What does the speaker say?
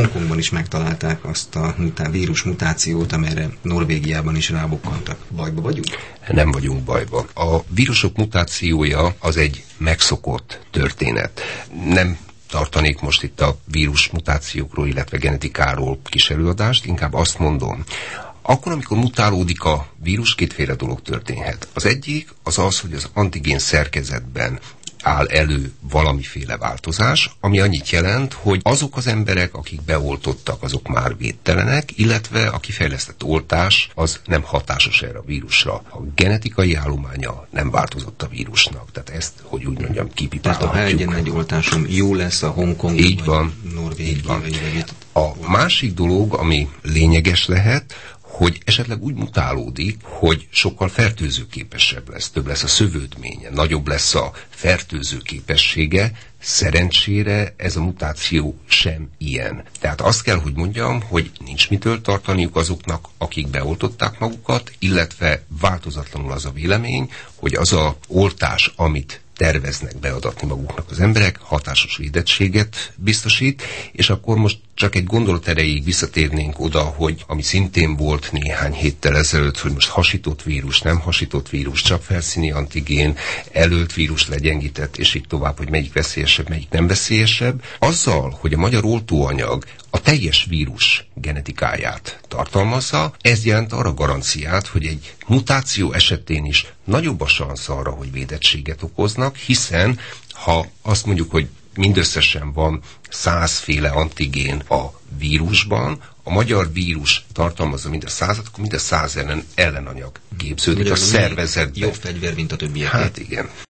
Hongkongban is megtalálták azt a vírus mutációt, amelyre Norvégiában is rábukkantak. Bajba vagyunk? Nem vagyunk bajba. A vírusok mutációja az egy megszokott történet. Nem tartanék most itt a vírus mutációkról, illetve genetikáról kis előadást, inkább azt mondom, akkor, amikor mutálódik a vírus, kétféle dolog történhet. Az egyik az az, hogy az antigén szerkezetben áll elő valamiféle változás, ami annyit jelent, hogy azok az emberek, akik beoltottak, azok már védtelenek, illetve a kifejlesztett oltás az nem hatásos erre a vírusra. A genetikai állománya nem változott a vírusnak. Tehát ezt, hogy úgy mondjam, kipipálhatjuk. Tehát ha egyen egy oltásom jó lesz a Hongkongi így van, Norvégiai. így van. A másik dolog, ami lényeges lehet, hogy esetleg úgy mutálódik, hogy sokkal fertőzőképesebb lesz, több lesz a szövődménye, nagyobb lesz a fertőző képessége. Szerencsére ez a mutáció sem ilyen. Tehát azt kell, hogy mondjam, hogy nincs mitől tartaniuk azoknak, akik beoltották magukat, illetve változatlanul az a vélemény, hogy az a oltás, amit terveznek beadatni maguknak az emberek, hatásos védettséget biztosít, és akkor most csak egy gondolat erejéig visszatérnénk oda, hogy ami szintén volt néhány héttel ezelőtt, hogy most hasított vírus, nem hasított vírus, csak felszíni antigén, elölt vírus legyengített, és így tovább, hogy melyik veszélyesebb, melyik nem veszélyesebb. Azzal, hogy a magyar oltóanyag a teljes vírus genetikáját tartalmazza, ez jelent arra garanciát, hogy egy mutáció esetén is nagyobb a szansz arra, hogy védettséget okoznak, hiszen ha azt mondjuk, hogy mindösszesen van 100 féle antigén a vírusban, a magyar vírus tartalmazza mind a 100-at, akkor mind a 100 ellenanyag képződik a szervezetben. Jobb fegyver, mint a többiek. Hát igen.